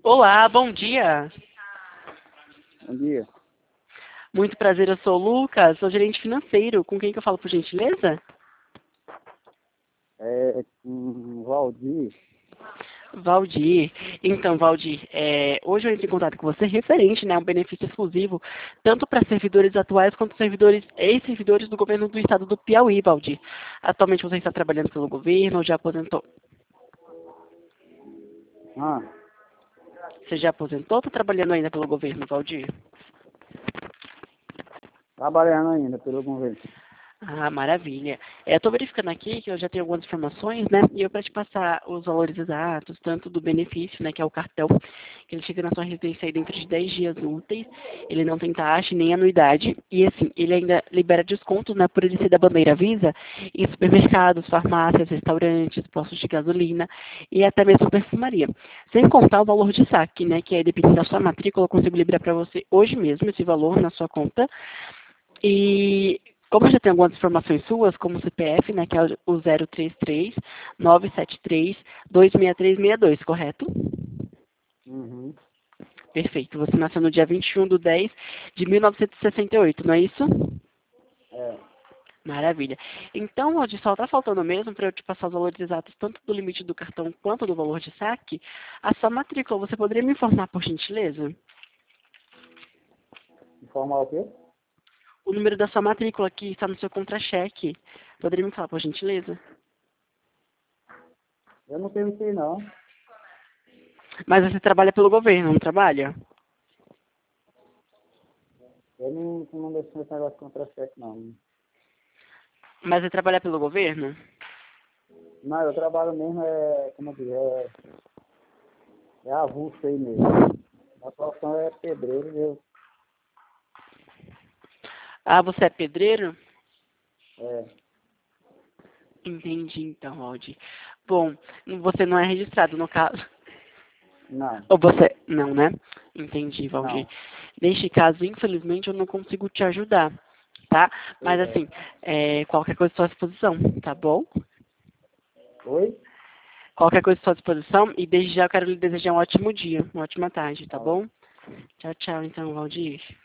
Olá, bom dia. Bom dia. Muito prazer, eu sou o Lucas, sou gerente financeiro. Com quem que eu falo, por gentileza? É com Valdir. Valdir. Então, Valdir, hoje eu entro em contato com você referente, né, a um benefício exclusivo, tanto para servidores atuais quanto servidores, ex-servidores do governo do estado do Piauí, Valdir. Atualmente você está trabalhando pelo governo ou já aposentou? Ah, Você já aposentou ou está trabalhando ainda pelo governo, Valdir? trabalhando ainda pelo governo. Ah, maravilha. Estou verificando aqui que eu já tenho algumas informações, né? E eu para te passar os valores exatos, tanto do benefício, né, que é o cartão, que ele chega na sua residência aí dentro de 10 dias úteis, ele não tem taxa nem anuidade, e assim, ele ainda libera descontos, né, por ele ser da bandeira Visa, em supermercados, farmácias, restaurantes, postos de gasolina e até mesmo perfumaria. Sem contar o valor de saque, né, que aí dependendo da sua matrícula, eu consigo liberar para você hoje mesmo esse valor na sua conta. E como eu já tenho algumas informações suas, como o CPF, né, que é o 033-973-26362, correto? Uhum. Perfeito. Você nasceu no dia 21/10/1968, não é isso? É. Maravilha. Então, Odi, só está faltando mesmo para eu te passar os valores exatos, tanto do limite do cartão quanto do valor de saque, a sua matrícula. Você poderia me informar, por gentileza? Informar o quê? O número da sua matrícula que está no seu contra-cheque. Poderia me falar, por gentileza? Eu não perguntei não. Mas você trabalha pelo governo, não trabalha? Eu não deixo esse negócio contra-cheque não. Mas você trabalha pelo governo? Não, eu trabalho mesmo, como eu digo, é avulso aí mesmo. A profissão é pedreiro, Ah, você é pedreiro? é, Entendi, então, Aldi. Bom, você não é registrado no caso. não, Ou você. Não, né? Entendi, Valdir. não, Neste caso, infelizmente, eu não consigo te ajudar, tá? Mas pois é. assim, qualquer coisa à sua disposição, tá bom? Oi? Qualquer coisa à sua disposição. E desde já eu quero lhe desejar um ótimo dia, uma ótima tarde, tá Tá. bom? Tchau, tchau, então, Valdir.